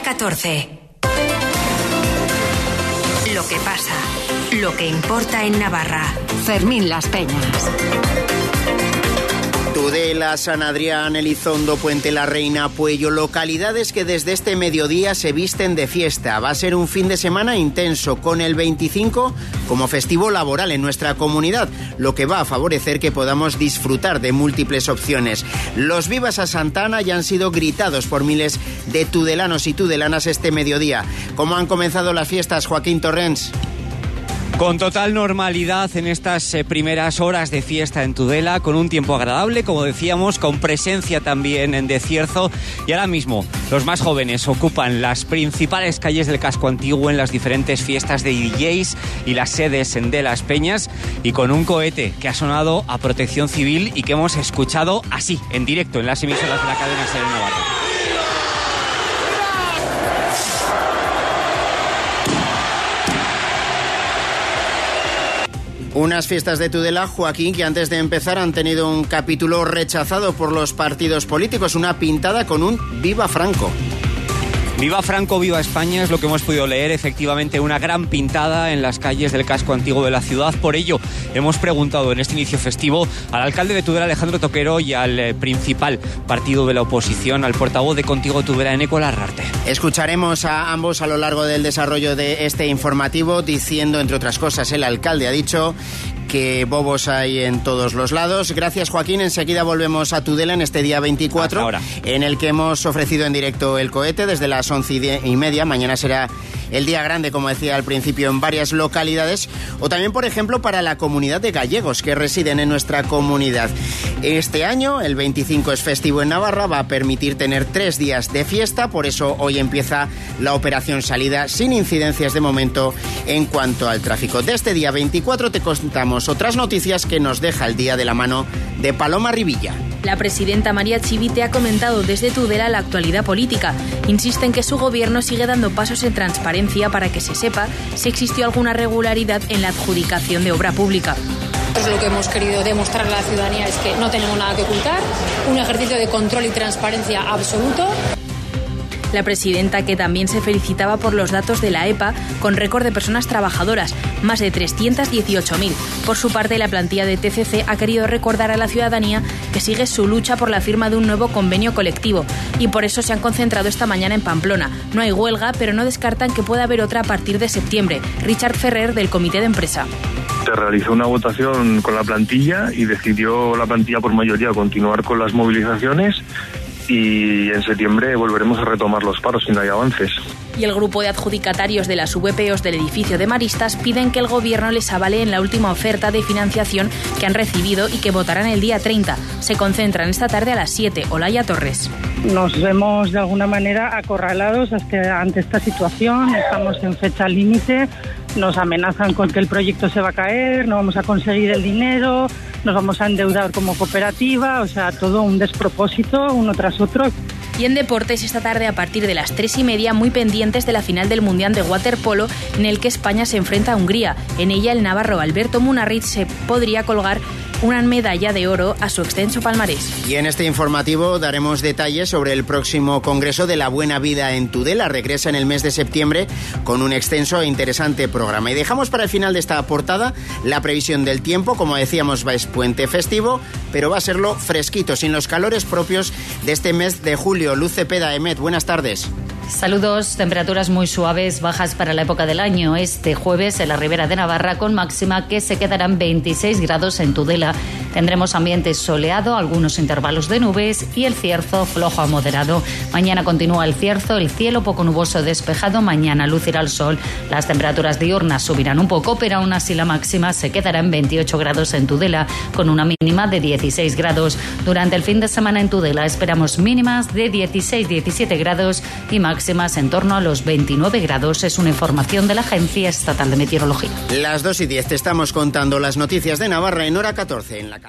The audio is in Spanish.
14. Lo que pasa, lo que importa en Navarra. Fermín Las Peñas. Tudela, San Adrián, Elizondo, Puente la Reina, Puello, localidades que desde este mediodía se visten de fiesta. Va a ser un fin de semana intenso, con el 25 como festivo laboral en nuestra comunidad, lo que va a favorecer que podamos disfrutar de múltiples opciones. Los vivas a Santana ya han sido gritados por miles de tudelanos y tudelanas este mediodía. ¿Cómo han comenzado las fiestas, Joaquín Torrens? Con total normalidad en estas primeras horas de fiesta en Tudela, con un tiempo agradable, como decíamos, con presencia también en de Cierzo. Y ahora mismo los más jóvenes ocupan las principales calles del casco antiguo en las diferentes fiestas de DJs y las sedes de Las Peñas, y con un cohete que ha sonado a Protección Civil y que hemos escuchado así, en directo, en las emisoras de la cadena SER en Navarra. Unas fiestas de Tudela, Joaquín, que antes de empezar han tenido un capítulo rechazado por los partidos políticos, una pintada con un Viva Franco. Viva Franco, viva España, es lo que hemos podido leer. Efectivamente, una gran pintada en las calles del casco antiguo de la ciudad. Por ello, hemos preguntado en este inicio festivo al alcalde de Tudela, Alejandro Toquero, y al principal partido de la oposición, al portavoz de Contigo Tudela, Eneco Larrarte. Escucharemos a ambos a lo largo del desarrollo de este informativo, diciendo, entre otras cosas, el alcalde ha dicho que bobos hay en todos los lados. Gracias, Joaquín. Enseguida volvemos a Tudela en este día 24, en el que hemos ofrecido en directo el cohete desde las 11:30. Mañana será el día grande, como decía al principio, en varias localidades, o también, por ejemplo, para la comunidad de gallegos que residen en nuestra comunidad. Este año, el 25 es festivo en Navarra, va a permitir tener 3 días de fiesta, por eso hoy empieza la operación salida sin incidencias de momento en cuanto al tráfico. De este día 24 te contamos otras noticias que nos deja el día de la mano de Paloma Rivilla. La presidenta María Chivite ha comentado desde Tudela la actualidad política. Insiste en que su gobierno sigue dando pasos en transparencia para que se sepa si existió alguna irregularidad en la adjudicación de obra pública. Lo que hemos querido demostrar a la ciudadanía es que no tenemos nada que ocultar, un ejercicio de control y transparencia absoluto. La presidenta, que también se felicitaba por los datos de la EPA, con récord de personas trabajadoras, más de 318.000. Por su parte, la plantilla de TCC ha querido recordar a la ciudadanía que sigue su lucha por la firma de un nuevo convenio colectivo, y por eso se han concentrado esta mañana en Pamplona. No hay huelga, pero no descartan que pueda haber otra a partir de septiembre. Richard Ferrer, del Comité de Empresa. Se realizó una votación con la plantilla y decidió la plantilla por mayoría continuar con las movilizaciones, y en septiembre volveremos a retomar los paros si no hay avances. Y el grupo de adjudicatarios de las VPOs del edificio de Maristas piden que el gobierno les avale en la última oferta de financiación que han recibido y que votarán el día 30. Se concentran esta tarde a las 7. Olaya Torres. Nos vemos de alguna manera acorralados ante esta situación. Estamos en fecha límite. Nos amenazan con que el proyecto se va a caer, no vamos a conseguir el dinero, nos vamos a endeudar como cooperativa, o sea, todo un despropósito uno tras otro. Y en deportes, esta tarde a partir de las 3:30, muy pendientes de la final del Mundial de Waterpolo, en el que España se enfrenta a Hungría. En ella, el navarro Alberto Munarriz se podría colgar una medalla de oro a su extenso palmarés. Y en este informativo daremos detalles sobre el próximo Congreso de la Buena Vida en Tudela. Regresa en el mes de septiembre con un extenso e interesante programa. Y dejamos para el final de esta portada la previsión del tiempo. Como decíamos, es puente festivo, pero va a serlo fresquito, sin los calores propios de este mes de julio. Luz Cepeda, EMET, buenas tardes. Saludos, temperaturas muy suaves, bajas para la época del año. Este jueves en la Ribera de Navarra, con máxima que se quedarán 26 grados en Tudela. Tendremos ambiente soleado, algunos intervalos de nubes y el cierzo flojo a moderado. Mañana continúa el cierzo, el cielo poco nuboso despejado. Mañana lucirá el sol. Las temperaturas diurnas subirán un poco, pero aún así la máxima se quedará en 28 grados en Tudela, con una mínima de 16 grados. Durante el fin de semana en Tudela esperamos mínimas de 16-17 grados y máximas en torno a los 29 grados. Es una información de la Agencia Estatal de Meteorología. Las 2:10 te estamos contando las noticias de Navarra en hora 14 en la